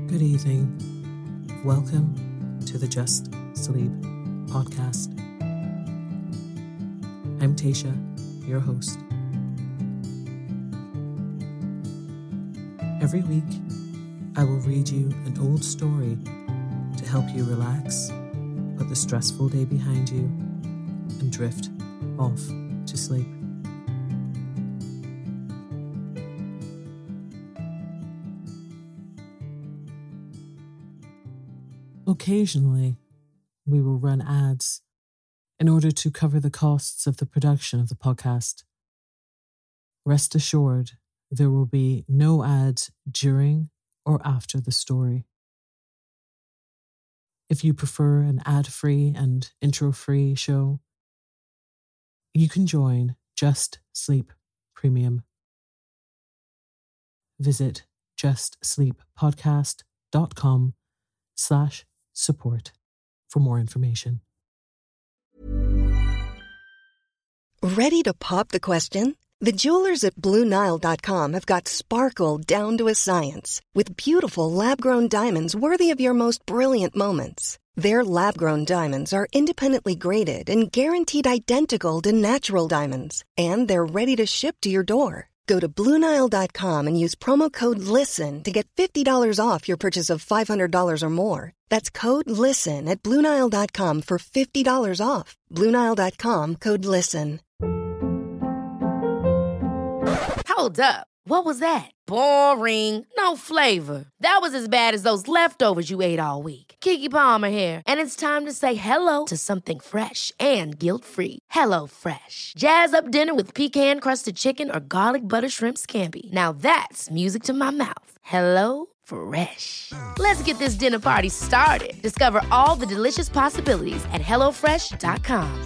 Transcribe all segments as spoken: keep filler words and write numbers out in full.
Good evening. Welcome to the Just Sleep podcast. I'm Tasha, your host. Every week, I will read you an old story to help you relax, put the stressful day behind you, and drift off to sleep. Occasionally, we will run ads in order to cover the costs of the production of the podcast. Rest assured, there will be no ads during or after the story. If you prefer an ad-free and intro-free show, you can join Just Sleep Premium. Visit justsleeppodcast.com slash support for more information. Ready to pop the question? The jewelers at Blue Nile dot com have got sparkle down to a science with beautiful lab-grown diamonds worthy of your most brilliant moments. Their lab-grown diamonds are independently graded and guaranteed identical to natural diamonds, and they're ready to ship to your door. Go to Blue Nile dot com and use promo code LISTEN to get fifty dollars off your purchase of five hundred dollars or more. That's code LISTEN at Blue Nile dot com for fifty dollars off. Blue Nile dot com, code LISTEN. Hold up. What was that? Boring. No flavor. That was as bad as those leftovers you ate all week. Keke Palmer here, and it's time to say hello to something fresh and guilt-free. Hello Fresh. Jazz up dinner with pecan-crusted chicken or garlic butter shrimp scampi. Now that's music to my mouth. Hello Fresh. Let's get this dinner party started. Discover all the delicious possibilities at hello fresh dot com.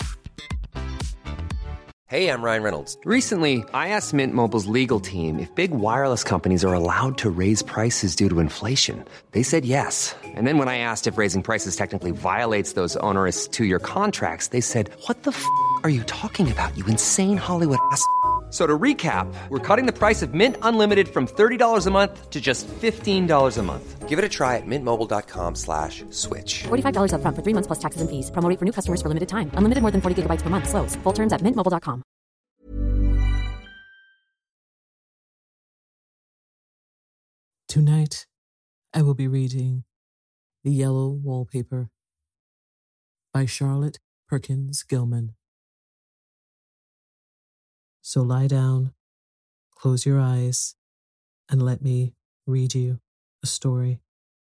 Hey, I'm Ryan Reynolds. Recently, I asked Mint Mobile's legal team if big wireless companies are allowed to raise prices due to inflation. They said yes. And then when I asked if raising prices technically violates those onerous two-year contracts, they said, what the f*** are you talking about, you insane Hollywood ass f- So to recap, we're cutting the price of Mint Unlimited from thirty dollars a month to just fifteen dollars a month. Give it a try at mintmobile.com slash switch. forty-five dollars up front for three months plus taxes and fees. Promo rate for new customers for limited time. Unlimited more than forty gigabytes per month. Slows full terms at mint mobile dot com. Tonight, I will be reading The Yellow Wallpaper by Charlotte Perkins Gilman. So lie down, close your eyes, and let me read you a story.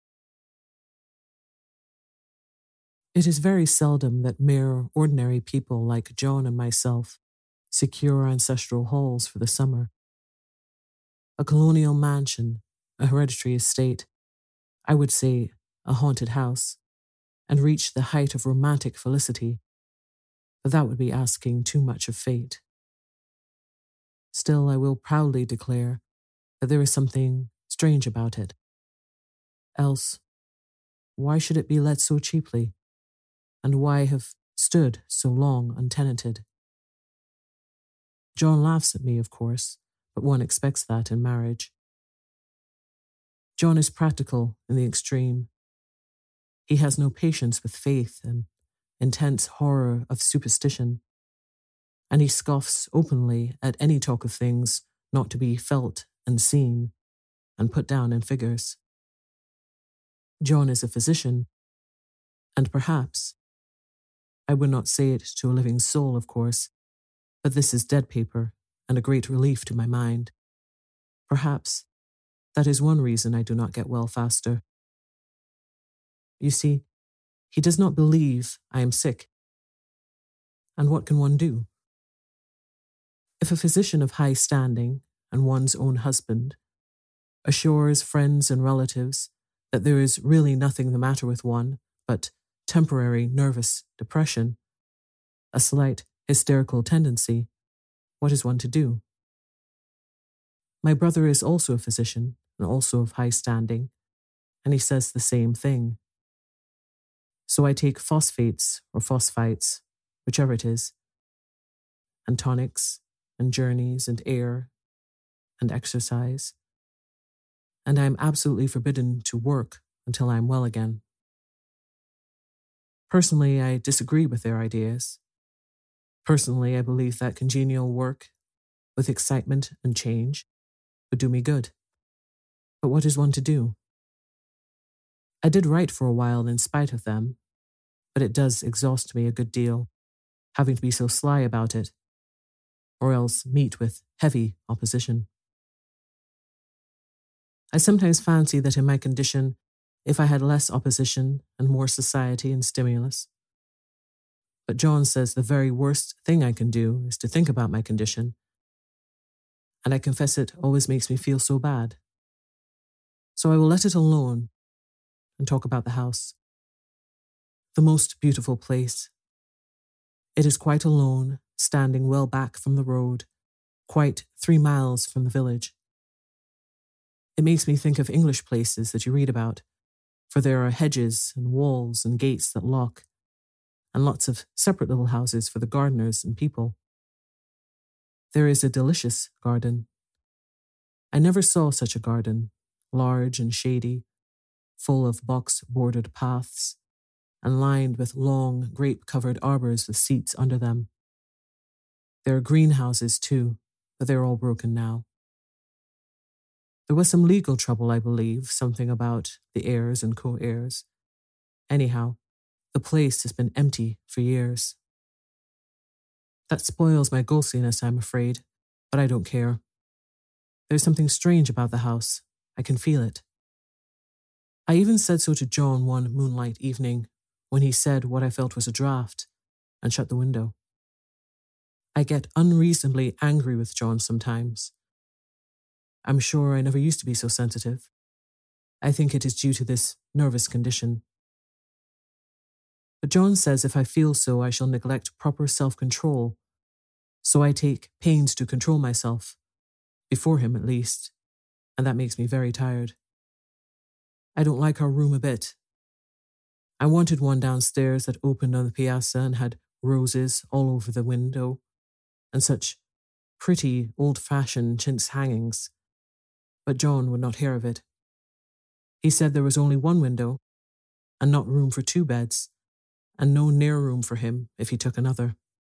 It is very seldom that mere ordinary people like John and myself secure ancestral halls for the summer. A colonial mansion, a hereditary estate, I would say a haunted house, and reach the height of romantic felicity, but that would be asking too much of fate. Still, I will proudly declare that there is something strange about it. Else, why should it be let so cheaply? And why have stood so long untenanted? John laughs at me, of course, but one expects that in marriage. John is practical in the extreme. He has no patience with faith and intense horror of superstition, and he scoffs openly at any talk of things not to be felt and seen and put down in figures. John is a physician, and perhaps, I would not say it to a living soul, of course, but this is dead paper and a great relief to my mind. Perhaps that is one reason I do not get well faster. You see, he does not believe I am sick. And what can one do? If a physician of high standing and one's own husband assures friends and relatives that there is really nothing the matter with one but temporary nervous depression, a slight hysterical tendency, what is one to do? My brother is also a physician and also of high standing, and he says the same thing. So I take phosphates or phosphites, whichever it is, and tonics and journeys and air and exercise. And I am absolutely forbidden to work until I am well again. Personally, I disagree with their ideas. Personally, I believe that congenial work with excitement and change would do me good. But what is one to do? I did write for a while in spite of them, but it does exhaust me a good deal, having to be so sly about it, or else meet with heavy opposition. I sometimes fancy that in my condition, if I had less opposition and more society and stimulus. But John says the very worst thing I can do is to think about my condition, and I confess it always makes me feel so bad. So I will let it alone and talk about the house. The most beautiful place. It is quite alone, standing well back from the road, quite three miles from the village. It makes me think of English places that you read about, for there are hedges and walls and gates that lock, and lots of separate little houses for the gardeners and people. There is a delicious garden. I never saw such a garden, large and shady, full of box-bordered paths, and lined with long, grape-covered arbours with seats under them. There are greenhouses too, but they're all broken now. There was some legal trouble, I believe, something about the heirs and co-heirs. Anyhow, the place has been empty for years. That spoils my ghostliness, I'm afraid, but I don't care. There's something strange about the house. I can feel it. I even said so to John one moonlight evening, when he said what I felt was a draught, and shut the window. I get unreasonably angry with John sometimes. I'm sure I never used to be so sensitive. I think it is due to this nervous condition. But John says if I feel so, I shall neglect proper self-control, so I take pains to control myself, before him at least, and that makes me very tired. I don't like our room a bit. I wanted one downstairs that opened on the piazza and had roses all over the window, and such pretty old-fashioned chintz hangings, but John would not hear of it. He said there was only one window, and not room for two beds, and no near room for him if he took another.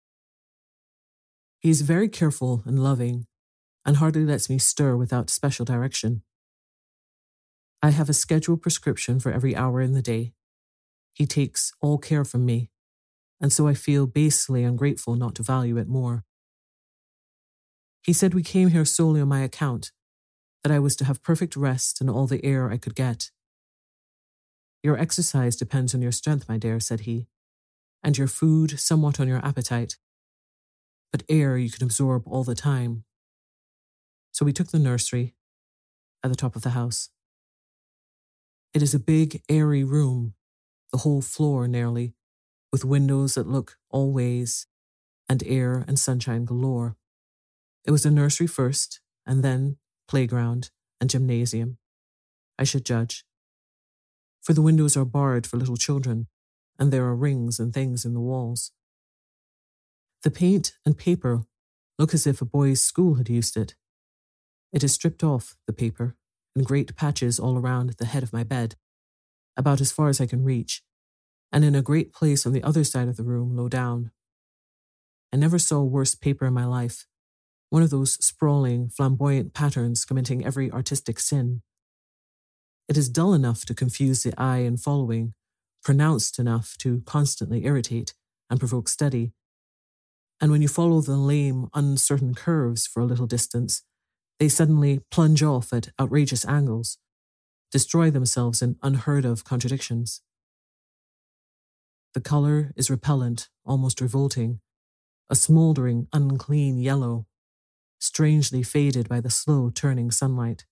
He is very careful and loving, and hardly lets me stir without special direction. I have a scheduled prescription for every hour in the day. He takes all care from me, and so I feel basely ungrateful not to value it more. He said we came here solely on my account, that I was to have perfect rest and all the air I could get. Your exercise depends on your strength, my dear, said he, and your food somewhat on your appetite, but air you can absorb all the time. So we took the nursery at the top of the house. It is a big, airy room, the whole floor nearly, with windows that look all ways, and air and sunshine galore. It was a nursery first, and then playground and gymnasium, I should judge. For the windows are barred for little children, and there are rings and things in the walls. The paint and paper look as if a boys' school had used it. It is stripped off, the paper, in great patches all around the head of my bed, about as far as I can reach, and in a great place on the other side of the room low down. I never saw worse paper in my life, one of those sprawling, flamboyant patterns committing every artistic sin. It is dull enough to confuse the eye in following, pronounced enough to constantly irritate and provoke study. And when you follow the lame, uncertain curves for a little distance, they suddenly plunge off at outrageous angles, destroy themselves in unheard-of contradictions. The colour is repellent, almost revolting, a smouldering, unclean yellow, strangely faded by the slow turning sunlight.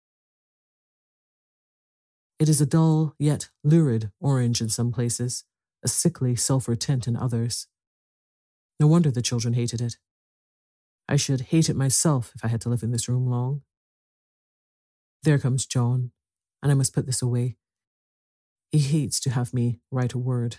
It is a dull yet lurid orange in some places, a sickly sulphur tint in others. No wonder the children hated it. I should hate it myself if I had to live in this room long. There comes John, and I must put this away. He hates to have me write a word.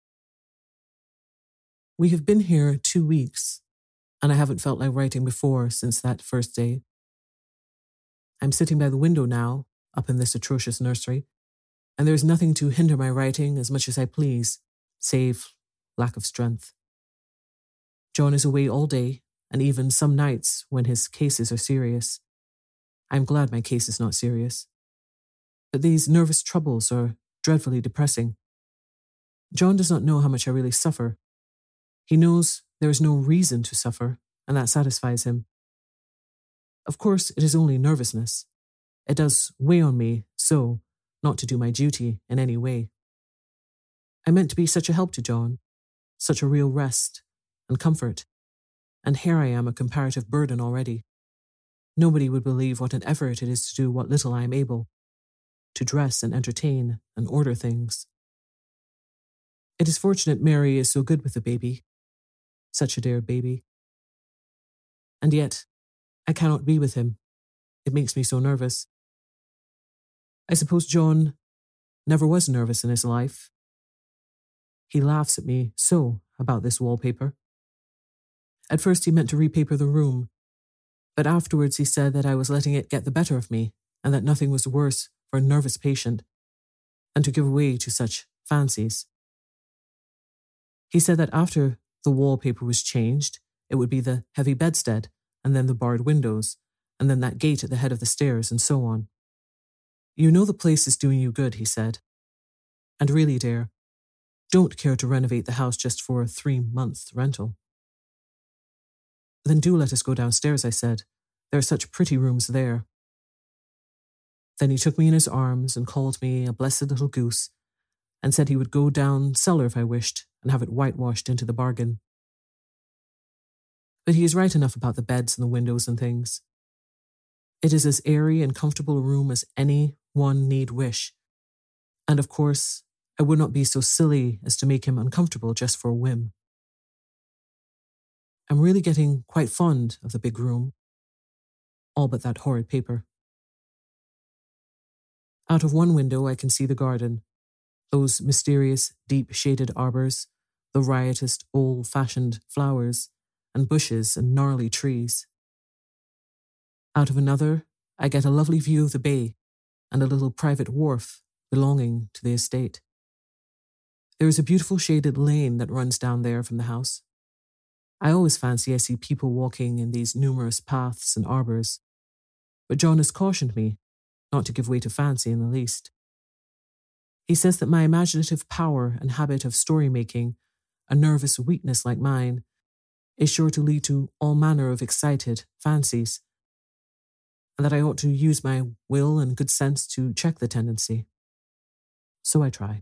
We have been here two weeks, and I haven't felt like writing before since that first day. I'm sitting by the window now, up in this atrocious nursery, and there is nothing to hinder my writing as much as I please, save lack of strength. John is away all day, and even some nights when his cases are serious. I am glad my case is not serious. But these nervous troubles are dreadfully depressing. John does not know how much I really suffer. He knows there is no reason to suffer, and that satisfies him. Of course, it is only nervousness. It does weigh on me so, not to do my duty in any way. I meant to be such a help to John, such a real rest and comfort, and here I am a comparative burden already. Nobody would believe what an effort it is to do what little I am able, to dress and entertain and order things. It is fortunate Mary is so good with the baby, such a dear baby. And yet, I cannot be with him. It makes me so nervous. I suppose John never was nervous in his life. He laughs at me so about this wallpaper. At first he meant to repaper the room, but afterwards he said that I was letting it get the better of me and that nothing was worse for a nervous patient than to give way to such fancies. He said that after the wallpaper was changed, it would be the heavy bedstead, and then the barred windows, and then that gate at the head of the stairs, and so on. You know the place is doing you good, he said. And really, dear, don't care to renovate the house just for a three-month rental. Then do let us go downstairs, I said. There are such pretty rooms there. Then he took me in his arms and called me a blessed little goose, and said he would go down cellar if I wished, and have it whitewashed into the bargain. But he is right enough about the beds and the windows and things. It is as airy and comfortable a room as any one need wish, and of course, I would not be so silly as to make him uncomfortable just for a whim. I'm really getting quite fond of the big room, all but that horrid paper. Out of one window I can see the garden, those mysterious, deep-shaded arbours, the riotous, old-fashioned flowers, and bushes and gnarly trees. Out of another, I get a lovely view of the bay and a little private wharf belonging to the estate. There is a beautiful shaded lane that runs down there from the house. I always fancy I see people walking in these numerous paths and arbours, but John has cautioned me not to give way to fancy in the least. He says that my imaginative power and habit of story-making, a nervous weakness like mine, is sure to lead to all manner of excited fancies, and that I ought to use my will and good sense to check the tendency. So I try.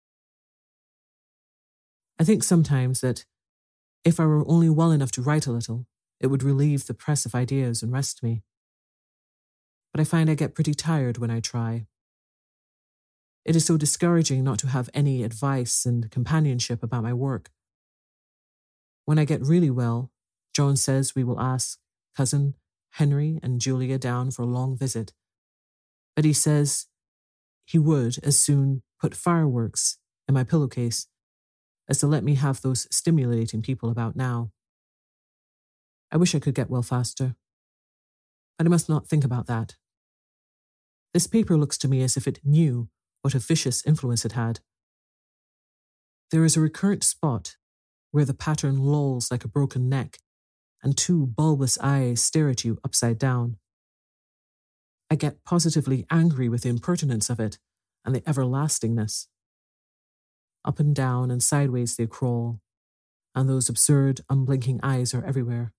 I think sometimes that if I were only well enough to write a little, it would relieve the press of ideas and rest me. But I find I get pretty tired when I try. It is so discouraging not to have any advice and companionship about my work. When I get really well, John says we will ask cousin Henry and Julia down for a long visit. But he says he would as soon put fireworks in my pillowcase as to let me have those stimulating people about now. I wish I could get well faster, but I must not think about that. This paper looks to me as if it knew what a vicious influence it had. There is a recurrent spot where the pattern lolls like a broken neck and two bulbous eyes stare at you upside down. I get positively angry with the impertinence of it and the everlastingness. Up and down and sideways they crawl, and those absurd, unblinking eyes are everywhere.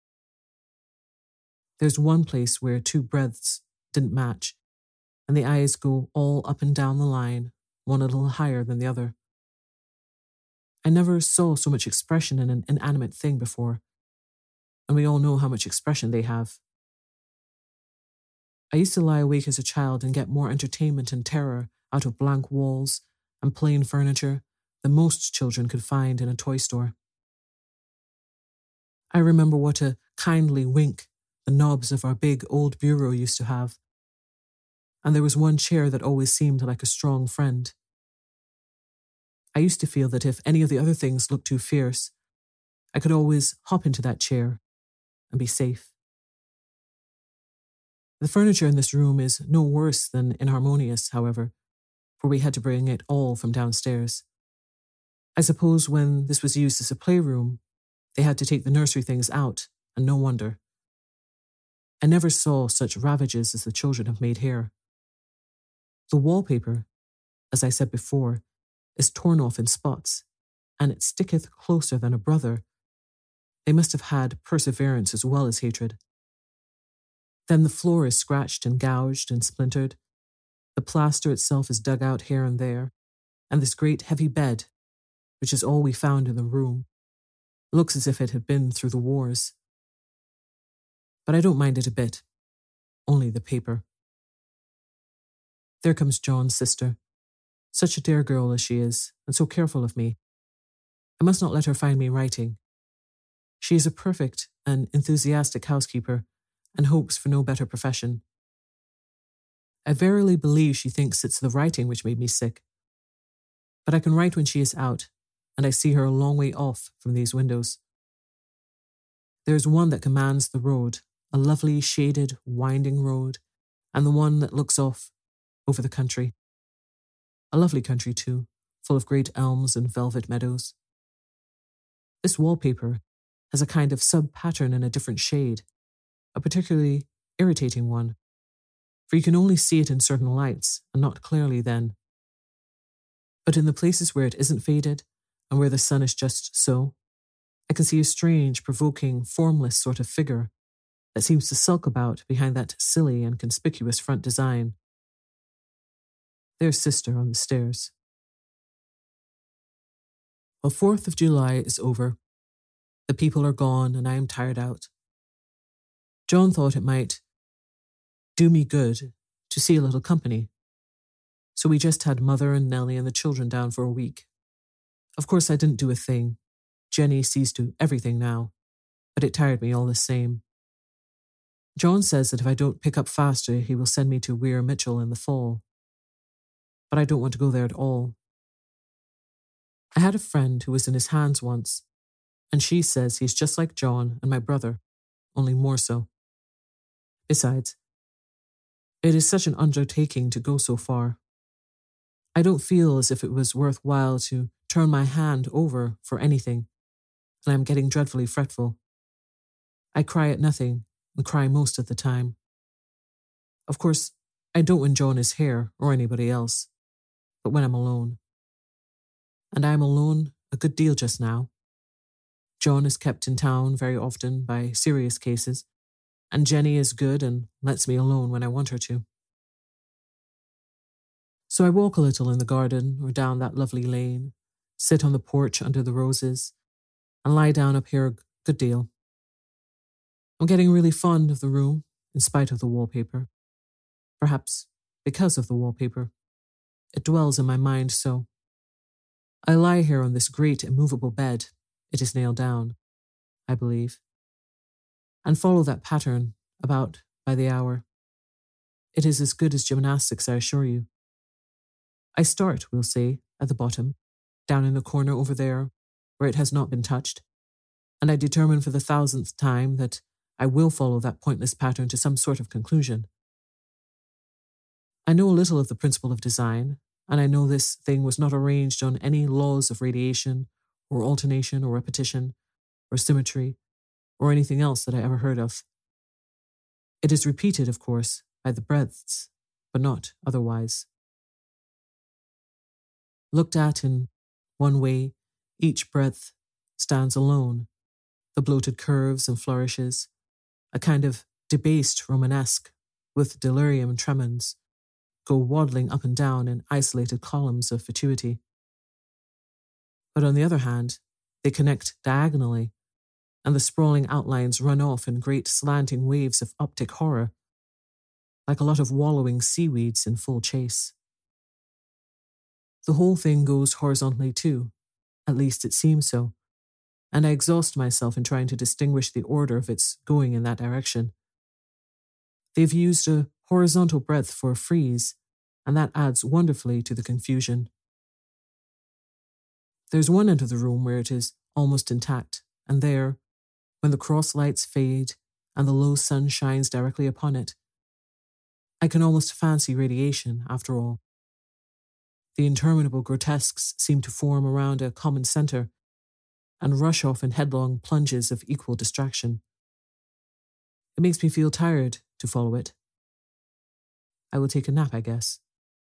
There's one place where two breadths didn't match, and the eyes go all up and down the line, one a little higher than the other. I never saw so much expression in an inanimate thing before, and we all know how much expression they have. I used to lie awake as a child and get more entertainment and terror out of blank walls and plain furniture than most children could find in a toy store. I remember what a kindly wink the knobs of our big old bureau used to have, and there was one chair that always seemed like a strong friend. I used to feel that if any of the other things looked too fierce, I could always hop into that chair and be safe. The furniture in this room is no worse than inharmonious, however, for we had to bring it all from downstairs. I suppose when this was used as a playroom, they had to take the nursery things out, and no wonder. I never saw such ravages as the children have made here. The wallpaper, as I said before, is torn off in spots, and it sticketh closer than a brother. They must have had perseverance as well as hatred. Then the floor is scratched and gouged and splintered. The plaster itself is dug out here and there, and this great heavy bed, which is all we found in the room, looks as if it had been through the wars. But I don't mind it a bit, only the paper. There comes John's sister, such a dear girl as she is, and so careful of me. I must not let her find me writing. She is a perfect and enthusiastic housekeeper, and hopes for no better profession. I verily believe she thinks it's the writing which made me sick. But I can write when she is out, and I see her a long way off from these windows. There is one that commands the road, a lovely, shaded, winding road, and the one that looks off over the country. A lovely country, too, full of great elms and velvet meadows. This wallpaper has a kind of sub-pattern in a different shade, a particularly irritating one, for you can only see it in certain lights, and not clearly then. But in the places where it isn't faded, and where the sun is just so, I can see a strange, provoking, formless sort of figure that seems to sulk about behind that silly and conspicuous front design. There's Sister on the stairs. Well, fourth of July is over. The people are gone, and I am tired out. John thought it might do me good to see a little company, so we just had Mother and Nellie and the children down for a week. Of course, I didn't do a thing. Jenny sees to everything now, but it tired me all the same. John says that if I don't pick up faster, he will send me to Weir Mitchell in the fall. But I don't want to go there at all. I had a friend who was in his hands once, and she says he's just like John and my brother, only more so. Besides, it is such an undertaking to go so far. I don't feel as if it was worthwhile to turn my hand over for anything, and I'm getting dreadfully fretful. I cry at nothing and cry most of the time. Of course, I don't when John is here or anybody else, but when I'm alone. And I am alone a good deal just now. John is kept in town very often by serious cases, and Jenny is good and lets me alone when I want her to. So I walk a little in the garden or down that lovely lane, sit on the porch under the roses, and lie down up here a good deal. I'm getting really fond of the room, in spite of the wallpaper. Perhaps because of the wallpaper. It dwells in my mind so. I lie here on this great immovable bed, it is nailed down, I believe, and follow that pattern about by the hour. It is as good as gymnastics, I assure you. I start, we'll say, at the bottom, down in the corner over there, where it has not been touched, and I determine for the thousandth time that I will follow that pointless pattern to some sort of conclusion. I know a little of the principle of design, and I know this thing was not arranged on any laws of radiation, or alternation, or repetition, or symmetry, or anything else that I ever heard of. It is repeated, of course, by the breadths, but not otherwise. Looked at in one way, each breadth stands alone, the bloated curves and flourishes, a kind of debased Romanesque, with delirium tremens, go waddling up and down in isolated columns of fatuity. But on the other hand, they connect diagonally, and the sprawling outlines run off in great slanting waves of optic horror, like a lot of wallowing seaweeds in full chase. The whole thing goes horizontally too, at least it seems so, and I exhaust myself in trying to distinguish the order of its going in that direction. They've used a horizontal breadth for a frieze, and that adds wonderfully to the confusion. There's one end of the room where it is almost intact, and there, when the cross lights fade and the low sun shines directly upon it, I can almost fancy radiation, after all. The interminable grotesques seem to form around a common centre and rush off in headlong plunges of equal distraction. It makes me feel tired to follow it. I will take a nap, I guess.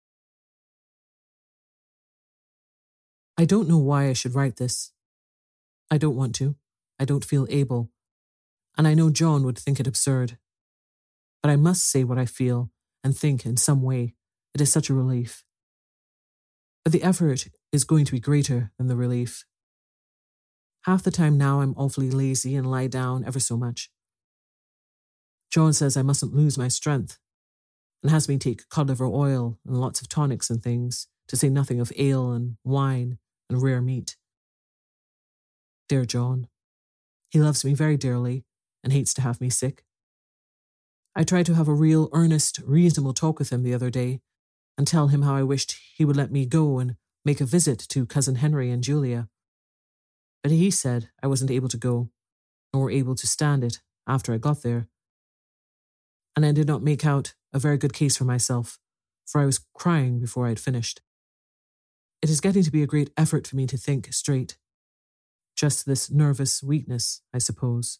I don't know why I should write this. I don't want to. I don't feel able. And I know John would think it absurd. But I must say what I feel and think in some way. It is such a relief. But the effort is going to be greater than the relief. Half the time now I'm awfully lazy and lie down ever so much. John says I mustn't lose my strength and has me take cod liver oil and lots of tonics and things, to say nothing of ale and wine and rare meat. Dear John. He loves me very dearly and hates to have me sick. I tried to have a real, earnest, reasonable talk with him the other day and tell him how I wished he would let me go and make a visit to Cousin Henry and Julia. But he said I wasn't able to go, nor able to stand it after I got there. And I did not make out a very good case for myself, for I was crying before I had finished. It is getting to be a great effort for me to think straight. Just this nervous weakness, I suppose.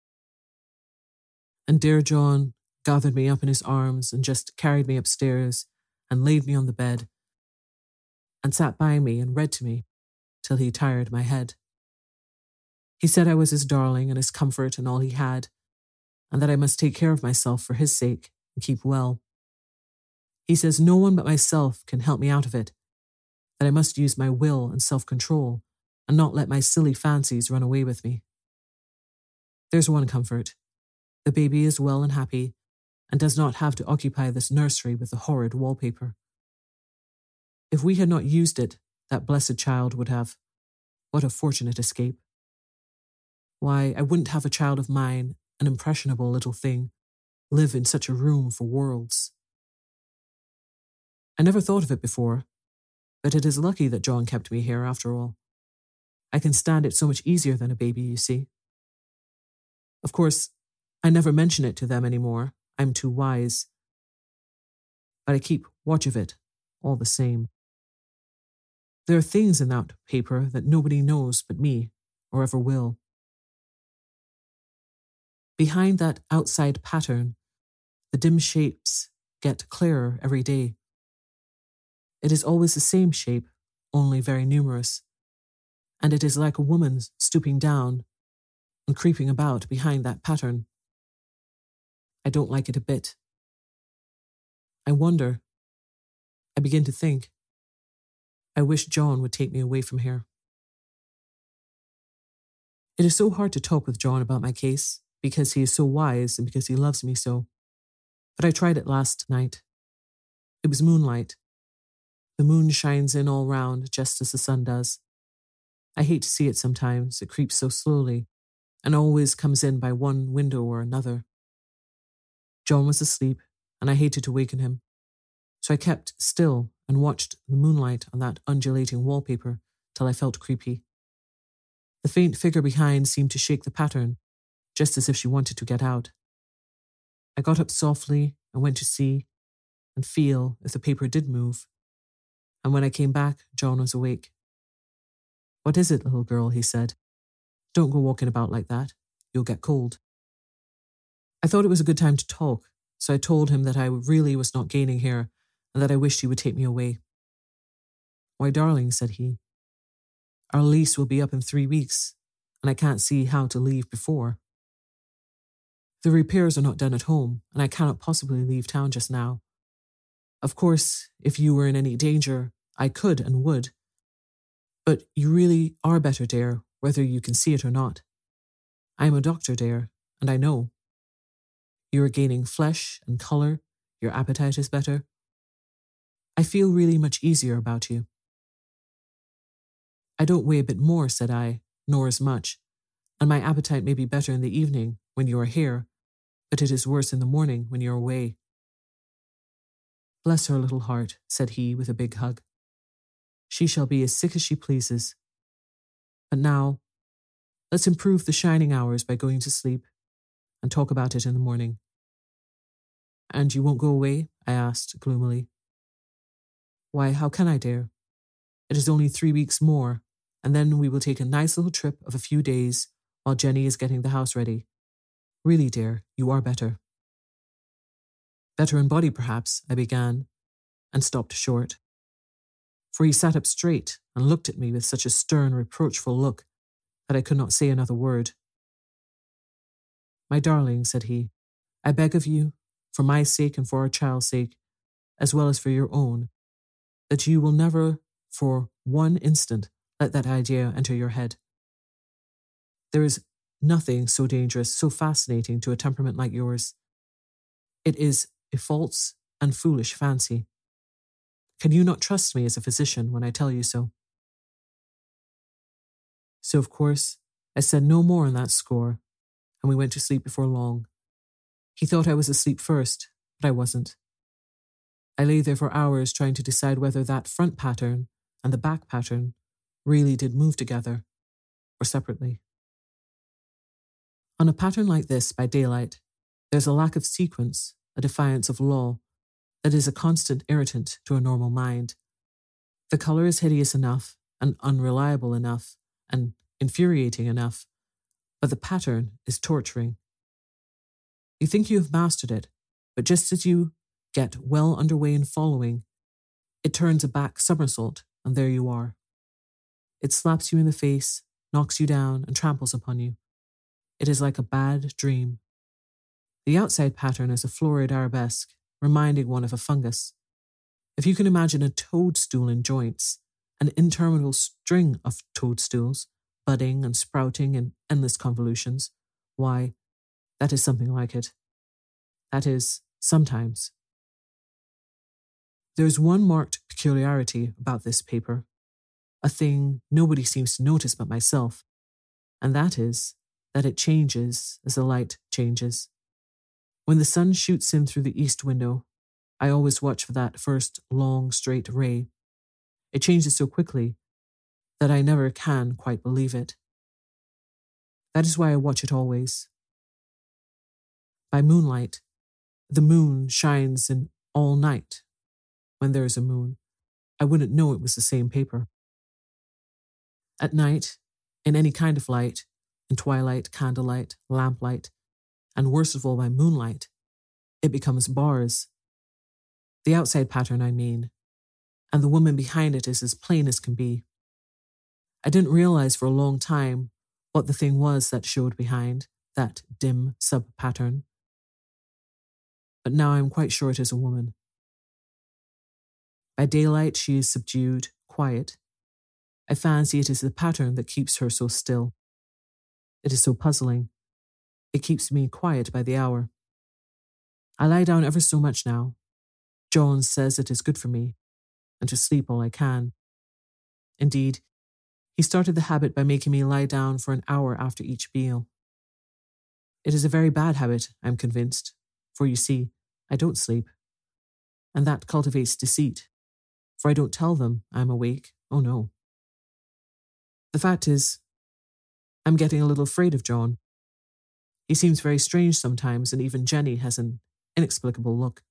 And dear John gathered me up in his arms and just carried me upstairs and laid me on the bed and sat by me and read to me till he tired my head. He said I was his darling and his comfort and all he had, and that I must take care of myself for his sake and keep well. He says no one but myself can help me out of it, that I must use my will and self-control and not let my silly fancies run away with me. There's one comfort. The baby is well and happy and does not have to occupy this nursery with the horrid wallpaper. If we had not used it, that blessed child would have. What a fortunate escape. Why, I wouldn't have a child of mine, an impressionable little thing, live in such a room for worlds. I never thought of it before, but it is lucky that John kept me here after all. I can stand it so much easier than a baby, you see. Of course, I never mention it to them anymore. I'm too wise. But I keep watch of it, all the same. There are things in that paper that nobody knows but me, or ever will. Behind that outside pattern, the dim shapes get clearer every day. It is always the same shape, only very numerous, and it is like a woman stooping down and creeping about behind that pattern. I don't like it a bit. I wonder. I begin to think. I wish John would take me away from here. It is so hard to talk with John about my case, because he is so wise and because he loves me so. But I tried it last night. It was moonlight. The moon shines in all round, just as the sun does. I hate to see it sometimes. It creeps so slowly, and always comes in by one window or another. John was asleep, and I hated to waken him. So I kept still and watched the moonlight on that undulating wallpaper till I felt creepy. The faint figure behind seemed to shake the pattern, just as if she wanted to get out. I got up softly and went to see and feel if the paper did move. And when I came back, John was awake. "What is it, little girl?" he said. "Don't go walking about like that. You'll get cold." I thought it was a good time to talk, so I told him that I really was not gaining here and that I wished he would take me away. "Why, darling," said he, "our lease will be up in three weeks, and I can't see how to leave before. The repairs are not done at home, and I cannot possibly leave town just now. Of course, if you were in any danger, I could and would. But you really are better, dear, whether you can see it or not. I am a doctor, dear, and I know. You are gaining flesh and colour, your appetite is better. I feel really much easier about you." "I don't weigh a bit more," said I, "nor as much, and my appetite may be better in the evening when you are here, but it is worse in the morning when you are away." "Bless her little heart," said he with a big hug. "She shall be as sick as she pleases. But now, let's improve the shining hours by going to sleep and talk about it in the morning." "And you won't go away?" I asked gloomily. "Why, how can I, dear? It is only three weeks more, and then we will take a nice little trip of a few days while Jenny is getting the house ready. Really, dear, you are better. Better in body, perhaps, I began, and stopped short. For he sat up straight and looked at me with such a stern, reproachful look that I could not say another word. My darling, said he, I beg of you, for my sake and for our child's sake, as well as for your own, that you will never, for one instant, let that idea enter your head. There is nothing so dangerous, so fascinating to a temperament like yours. It is a false and foolish fancy. Can you not trust me as a physician when I tell you so? So, of course, I said no more on that score, and we went to sleep before long. He thought I was asleep first, but I wasn't. I lay there for hours trying to decide whether that front pattern and the back pattern really did move together or separately. On a pattern like this by daylight, there's a lack of sequence, a defiance of law, that is a constant irritant to a normal mind. The colour is hideous enough and unreliable enough and infuriating enough, but the pattern is torturing. You think you have mastered it, but just as you get well underway in following, it turns a back somersault, and there you are. It slaps you in the face, knocks you down, and tramples upon you. It is like a bad dream. The outside pattern is a florid arabesque, reminding one of a fungus. If you can imagine a toadstool in joints, an interminable string of toadstools, budding and sprouting in endless convolutions, why, that is something like it. That is, sometimes. There is one marked peculiarity about this paper, a thing nobody seems to notice but myself, and that is that it changes as the light changes. When the sun shoots in through the east window, I always watch for that first long, straight ray. It changes so quickly that I never can quite believe it. That is why I watch it always. By moonlight, the moon shines in all night. When there is a moon, I wouldn't know it was the same paper. At night, in any kind of light, in twilight, candlelight, lamplight, and worst of all by moonlight, it becomes bars. The outside pattern, I mean, and the woman behind it is as plain as can be. I didn't realize for a long time what the thing was that showed behind that dim sub-pattern. But now I'm quite sure it is a woman. By daylight she is subdued, quiet. I fancy it is the pattern that keeps her so still. It is so puzzling. It keeps me quiet by the hour. I lie down ever so much now. John says it is good for me, and to sleep all I can. Indeed, he started the habit by making me lie down for an hour after each meal. It is a very bad habit, I am convinced, for you see, I don't sleep. And that cultivates deceit, for I don't tell them I am awake, oh no. The fact is, I'm getting a little afraid of John. He seems very strange sometimes, and even Jenny has an inexplicable look.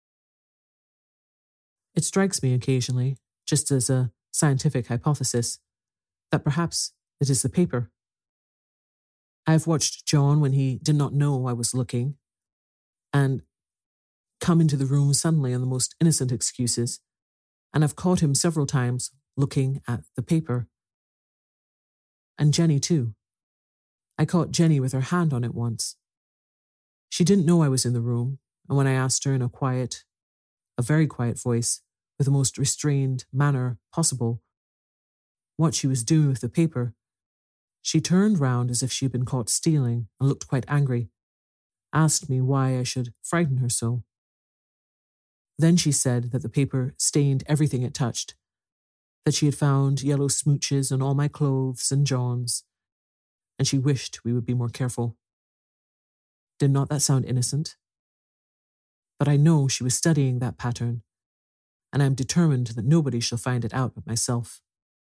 It strikes me occasionally, just as a scientific hypothesis, that perhaps it is the paper. I have watched John when he did not know I was looking, and come into the room suddenly on the most innocent excuses, and I've caught him several times looking at the paper. And Jenny too. I caught Jenny with her hand on it once. She didn't know I was in the room, and when I asked her in a quiet, a very quiet voice, with the most restrained manner possible, what she was doing with the paper, she turned round as if she had been caught stealing and looked quite angry, asked me why I should frighten her so. Then she said that the paper stained everything it touched, that she had found yellow smooches on all my clothes and John's, and she wished we would be more careful. Did not that sound innocent? But I know she was studying that pattern, and I am determined that nobody shall find it out but myself.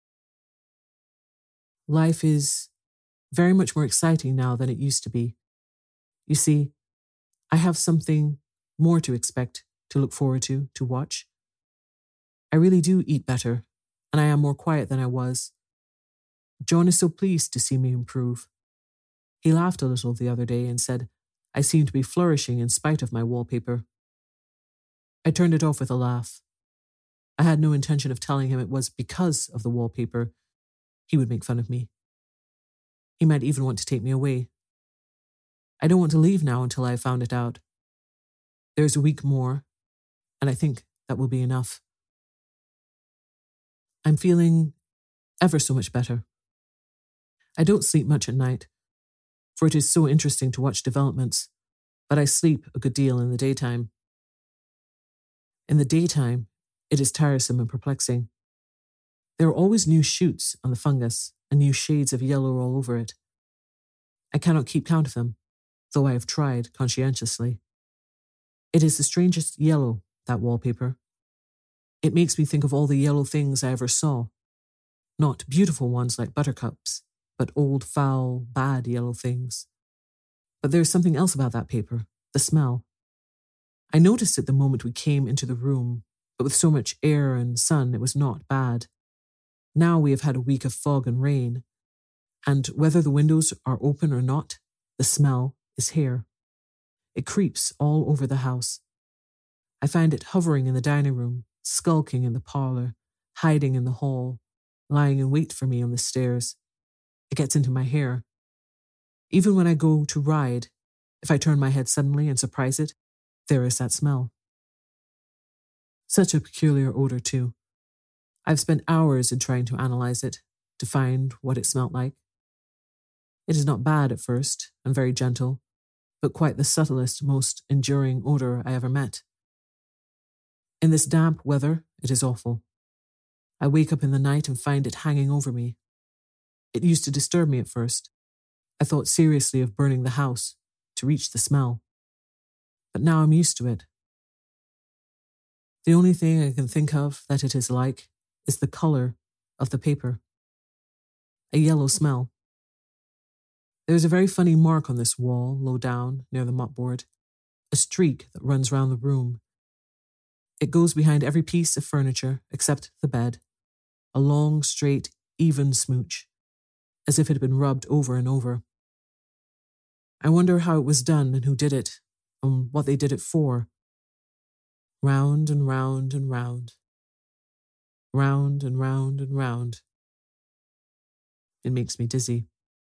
Life is very much more exciting now than it used to be. You see, I have something more to expect, to look forward to, to watch. I really do eat better, and I am more quiet than I was. John is so pleased to see me improve. He laughed a little the other day and said I seemed to be flourishing in spite of my wallpaper. I turned it off with a laugh. I had no intention of telling him it was because of the wallpaper. He would make fun of me. He might even want to take me away. I don't want to leave now until I have found it out. There's a week more, and I think that will be enough. I'm feeling ever so much better. I don't sleep much at night, for it is so interesting to watch developments, but I sleep a good deal in the daytime. In the daytime, it is tiresome and perplexing. There are always new shoots on the fungus and new shades of yellow all over it. I cannot keep count of them, though I have tried conscientiously. It is the strangest yellow, that wallpaper. It makes me think of all the yellow things I ever saw. Not beautiful ones like buttercups, but old, foul, bad yellow things. But there is something else about that paper, the smell. I noticed it the moment we came into the room, but with so much air and sun it was not bad. Now we have had a week of fog and rain, and whether the windows are open or not, the smell is here. It creeps all over the house. I find it hovering in the dining room, skulking in the parlour, hiding in the hall, lying in wait for me on the stairs. It gets into my hair. Even when I go to ride, if I turn my head suddenly and surprise it, there is that smell. Such a peculiar odour, too. I've spent hours in trying to analyse it, to find what it smelt like. It is not bad at first, and very gentle, but quite the subtlest, most enduring odour I ever met. In this damp weather, it is awful. I wake up in the night and find it hanging over me. It used to disturb me at first. I thought seriously of burning the house to reach the smell. But now I'm used to it. The only thing I can think of that it is like is the colour of the paper. A yellow smell. There is a very funny mark on this wall, low down, near the mopboard. A streak that runs round the room. It goes behind every piece of furniture except the bed. A long, straight, even smooch, as if it had been rubbed over and over. I wonder how it was done and who did it, and what they did it for. Round and round and round. Round and round and round. It makes me dizzy.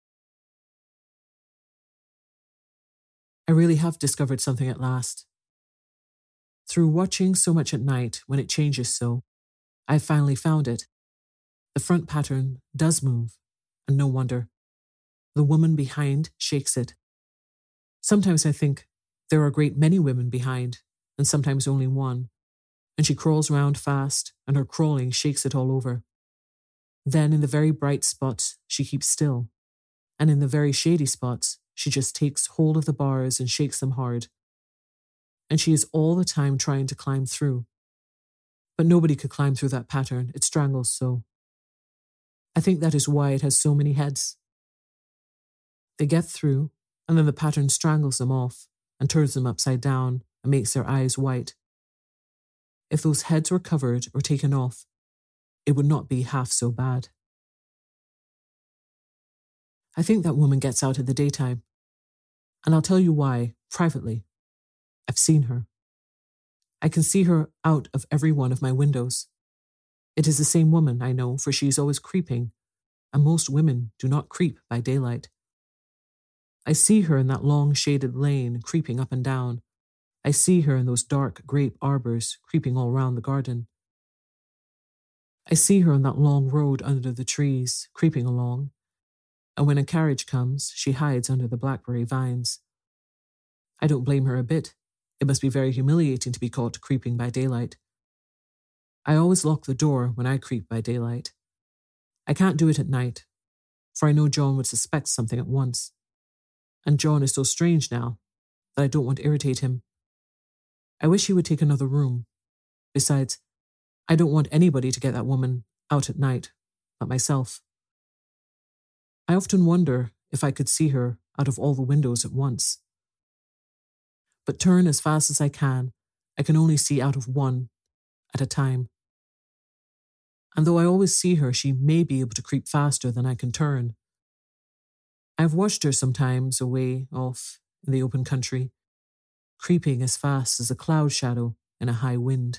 I really have discovered something at last. Through watching so much at night when it changes so, I have finally found it. The front pattern does move, and no wonder. The woman behind shakes it. Sometimes I think there are a great many women behind, and sometimes only one, and she crawls round fast, and her crawling shakes it all over. Then in the very bright spots, she keeps still, and in the very shady spots, she just takes hold of the bars and shakes them hard. And she is all the time trying to climb through. But nobody could climb through that pattern, it strangles so. I think that is why it has so many heads. They get through, and then the pattern strangles them off, and turns them upside down, and makes their eyes white. If those heads were covered or taken off, it would not be half so bad. I think that woman gets out in the daytime, and I'll tell you why, privately. I've seen her. I can see her out of every one of my windows. It is the same woman, I know, for she is always creeping, and most women do not creep by daylight. I see her in that long shaded lane, creeping up and down. I see her in those dark grape arbours, creeping all round the garden. I see her on that long road under the trees, creeping along, and when a carriage comes, she hides under the blackberry vines. I don't blame her a bit. It must be very humiliating to be caught creeping by daylight. I always lock the door when I creep by daylight. I can't do it at night, for I know John would suspect something at once. And John is so strange now that I don't want to irritate him. I wish he would take another room. Besides, I don't want anybody to get that woman out at night, but myself. I often wonder if I could see her out of all the windows at once. But turn as fast as I can, I can only see out of one at a time. and though I always see her, she may be able to creep faster than I can turn. I've watched her sometimes away off in the open country, creeping as fast as a cloud shadow in a high wind.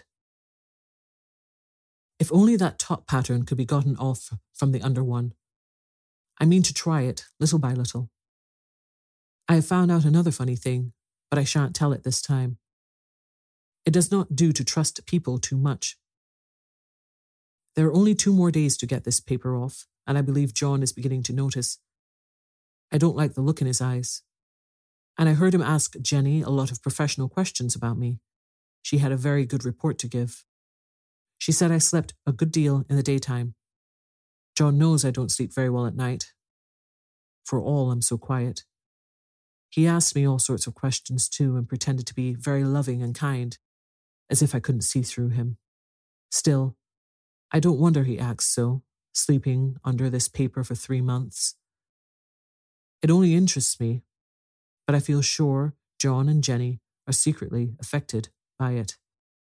If only that top pattern could be gotten off from the under one. I mean to try it, little by little. I have found out another funny thing, but I shan't tell it this time. It does not do to trust people too much. There are only two more days to get this paper off, and I believe John is beginning to notice. I don't like the look in his eyes. And I heard him ask Jenny a lot of professional questions about me. She had a very good report to give. She said I slept a good deal in the daytime. John knows I don't sleep very well at night. For all, I'm so quiet. He asked me all sorts of questions too and pretended to be very loving and kind, as if I couldn't see through him. Still, I don't wonder he acts so, sleeping under this paper for three months. It only interests me, but I feel sure John and Jenny are secretly affected by it.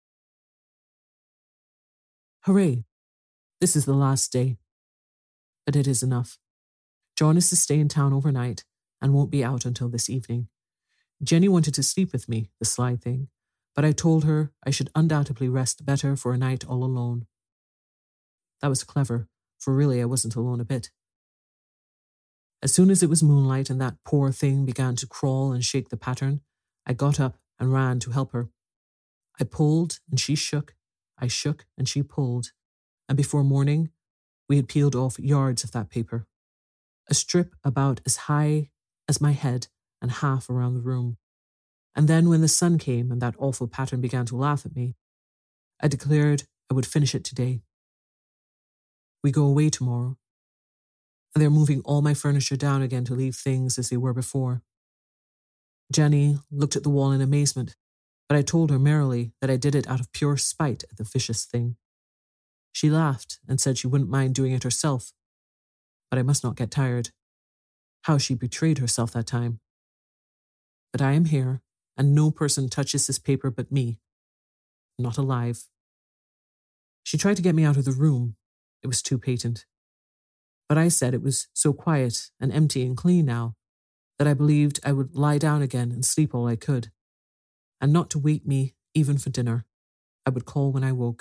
Hooray! This is the last day. But it is enough. John is to stay in town overnight and won't be out until this evening. Jenny wanted to sleep with me, the sly thing, but I told her I should undoubtedly rest better for a night all alone. That was clever, for really I wasn't alone a bit. As soon as it was moonlight and that poor thing began to crawl and shake the pattern, I got up and ran to help her. I pulled and she shook, I shook and she pulled, and before morning, we had peeled off yards of that paper, a strip about as high as my head and half around the room. And then when the sun came and that awful pattern began to laugh at me, I declared I would finish it today. We go away tomorrow, and they're moving all my furniture down again to leave things as they were before. Jenny looked at the wall in amazement, but I told her merrily that I did it out of pure spite at the vicious thing. She laughed and said she wouldn't mind doing it herself, but I must not get tired. How she betrayed herself that time. But I am here, and no person touches this paper but me. Not alive. She tried to get me out of the room. It was too patent. But I said it was so quiet and empty and clean now that I believed I would lie down again and sleep all I could, and not to wake me even for dinner. I would call when I woke.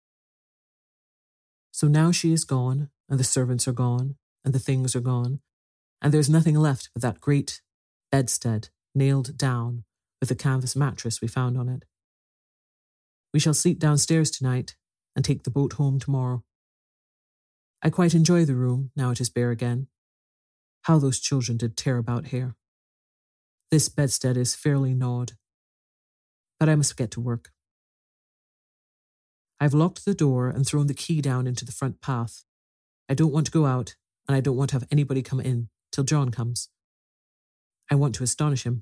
So now she is gone, and the servants are gone, and the things are gone, and there's nothing left but that great bedstead nailed down with the canvas mattress we found on it. We shall sleep downstairs tonight and take the boat home tomorrow. I quite enjoy the room now it is bare again. How those children did tear about here. This bedstead is fairly gnawed. But I must get to work. I've locked the door and thrown the key down into the front path. I don't want to go out, and I don't want to have anybody come in till John comes. I want to astonish him.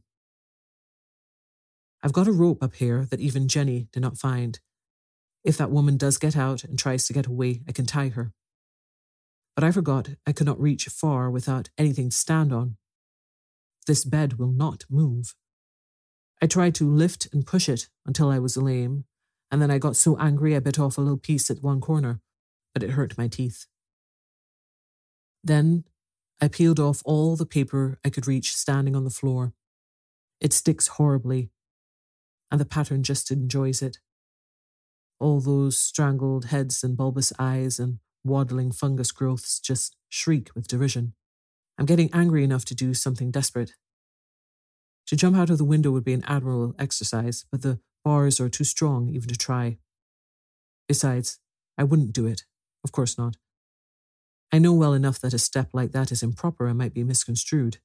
I've got a rope up here that even Jenny did not find. If that woman does get out and tries to get away, I can tie her. But I forgot I could not reach far without anything to stand on. This bed will not move. I tried to lift and push it until I was lame, and then I got so angry I bit off a little piece at one corner, but it hurt my teeth. Then I peeled off all the paper I could reach standing on the floor. It sticks horribly, and the pattern just enjoys it. All those strangled heads and bulbous eyes and waddling fungus growths just shriek with derision. I'm getting angry enough to do something desperate. To jump out of the window would be an admirable exercise, but the bars are too strong even to try. Besides, I wouldn't do it. Of course not. I know well enough that a step like that is improper and might be misconstrued.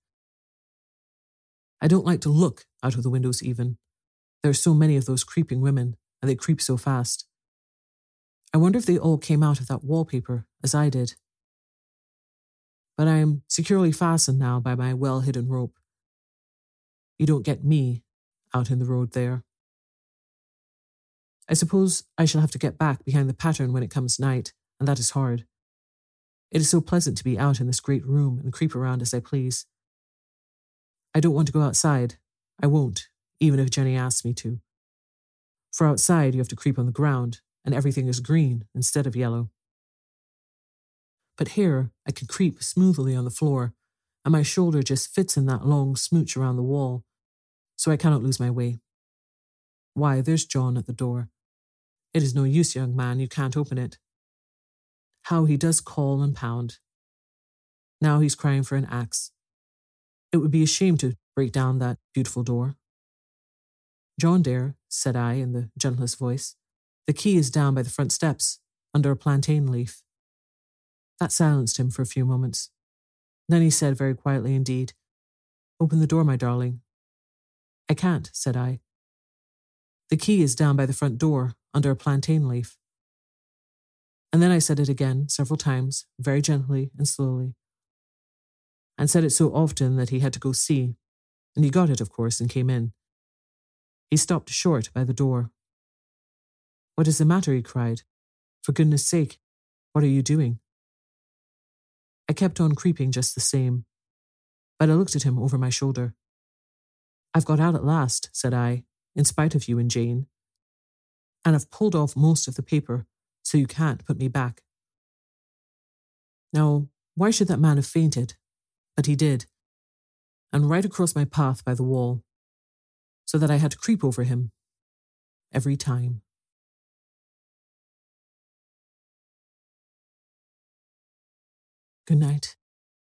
I don't like to look out of the windows even. There are so many of those creeping women, and they creep so fast. I wonder if they all came out of that wallpaper, as I did. But I am securely fastened now by my well-hidden rope. You don't get me out in the road there. I suppose I shall have to get back behind the pattern when it comes night, and that is hard. It is so pleasant to be out in this great room and creep around as I please. I don't want to go outside. I won't, even if Jenny asks me to. For outside you have to creep on the ground, and everything is green instead of yellow. But here I could creep smoothly on the floor, and my shoulder just fits in that long smooch around the wall, so I cannot lose my way. Why, there's John at the door. It is no use, young man, you can't open it. How he does call and pound. Now he's crying for an axe. It would be a shame to break down that beautiful door. John Dare, said I in the gentlest voice, the key is down by the front steps, under a plantain leaf. That silenced him for a few moments. Then he said very quietly indeed, Open the door, my darling. I can't, said I. The key is down by the front door, under a plantain leaf. And then I said it again, several times, very gently and slowly, and said it so often that he had to go see, and he got it, of course, and came in. He stopped short by the door. What is the matter? He cried. For goodness sake, what are you doing? I kept on creeping just the same, but I looked at him over my shoulder. I've got out at last, said I, in spite of you and Jane, and I've pulled off most of the paper, so you can't put me back. Now, why should that man have fainted? But he did, and right across my path by the wall, so that I had to creep over him every time. Good night.